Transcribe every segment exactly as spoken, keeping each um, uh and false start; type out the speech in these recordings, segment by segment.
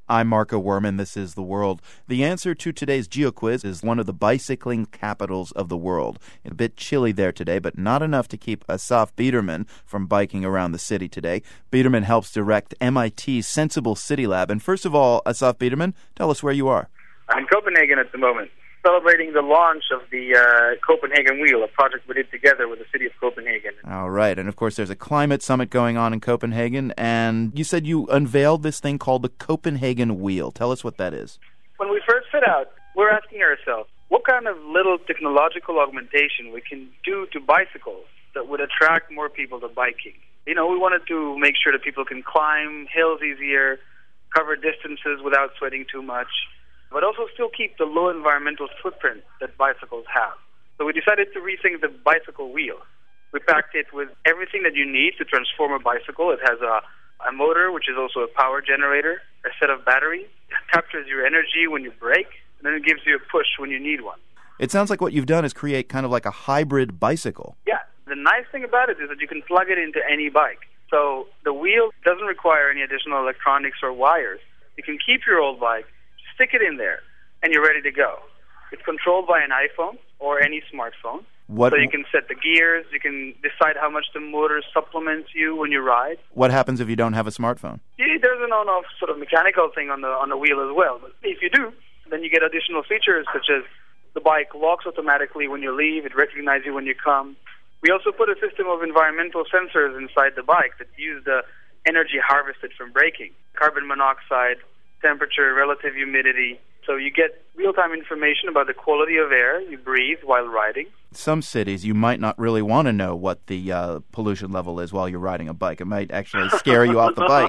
I'm Marco Werman. This is The World. The answer to today's GeoQuiz is one of the bicycling capitals of the world. It's a bit chilly there today, but not enough to keep Asaf Biderman from biking around the city today. Biderman helps direct M I T's Sensible City Lab. And first of all, Asaf Biderman, tell us where you are. I'm in Copenhagen at the moment, celebrating the launch of the uh, Copenhagen Wheel, a project we did together with the city of Copenhagen. All right. And, of course, there's a climate summit going on in Copenhagen, and you said you unveiled this thing called the Copenhagen Wheel. Tell us what that is. When we first set out, we're asking ourselves, what kind of little technological augmentation we can do to bicycles that would attract more people to biking? You know, we wanted to make sure that people can climb hills easier, cover distances without sweating too much, but also still keep the low environmental footprint that bicycles have. So we decided to rethink the bicycle wheel. We packed it with everything that you need to transform a bicycle. It has a, a motor, which is also a power generator, a set of batteries. It captures your energy when you brake, and then it gives you a push when you need one. It sounds like what you've done is create kind of like a hybrid bicycle. Yeah. The nice thing about it is that you can plug it into any bike. So the wheel doesn't require any additional electronics or wires. You can keep your old bike, stick it in there, and you're ready to go. It's controlled by an iPhone or any smartphone. What, so you can set the gears, you can decide how much the motor supplements you when you ride. What happens if you don't have a smartphone? Yeah, there's an on-off sort of mechanical thing on the on the wheel as well. But if you do, then you get additional features such as the bike locks automatically when you leave, it recognizes you when you come. We also put a system of environmental sensors inside the bike that use the energy harvested from braking. Carbon monoxide, temperature, relative humidity. So you get real-time information about the quality of air you breathe while riding. Some cities, you might not really want to know what the uh, pollution level is while you're riding a bike. It might actually scare you off the bike.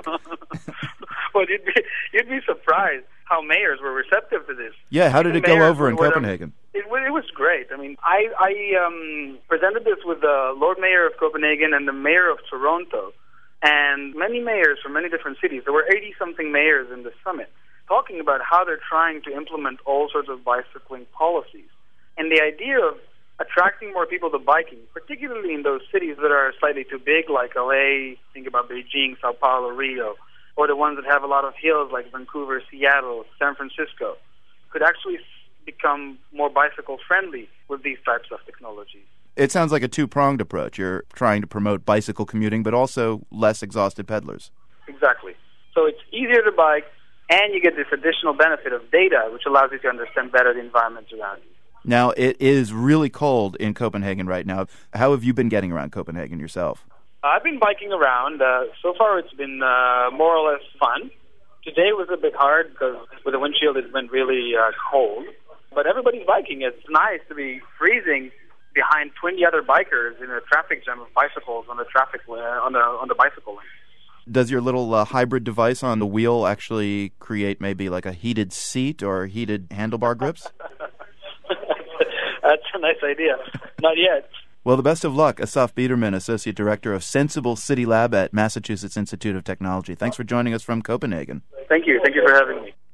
Well, you'd be, you'd be surprised how mayors were receptive to this. Yeah, how did the it go over in were, Copenhagen? It, it was great. I mean, I, I um, presented this with the Lord Mayor of Copenhagen and the Mayor of Toronto, and many mayors from many different cities. There were eighty-something mayors in the summit, talking about how they're trying to implement all sorts of bicycling policies. And the idea of attracting more people to biking, particularly in those cities that are slightly too big, like L A, think about Beijing, Sao Paulo, Rio, or the ones that have a lot of hills like Vancouver, Seattle, San Francisco, could actually become more bicycle-friendly with these types of technologies. It sounds like a two-pronged approach. You're trying to promote bicycle commuting, but also less exhausted pedalers. Exactly. So it's easier to bike, and you get this additional benefit of data, which allows you to understand better the environment around you. Now, it is really cold in Copenhagen right now. How have you been getting around Copenhagen yourself? I've been biking around. Uh, so far, it's been uh, more or less fun. Today was a bit hard because with the windshield, it's been really uh, cold. But everybody's biking. It's nice to be freezing behind twenty other bikers in a traffic jam of bicycles on the traffic uh, on the on the bicycle lane. Does your little uh, hybrid device on the wheel actually create maybe like a heated seat or heated handlebar grips? That's a nice idea. Not yet. Well, the best of luck, Asaf Biderman, Associate Director of Sensible City Lab at Massachusetts Institute of Technology. Thanks for joining us from Copenhagen. Thank you. Thank you for having me.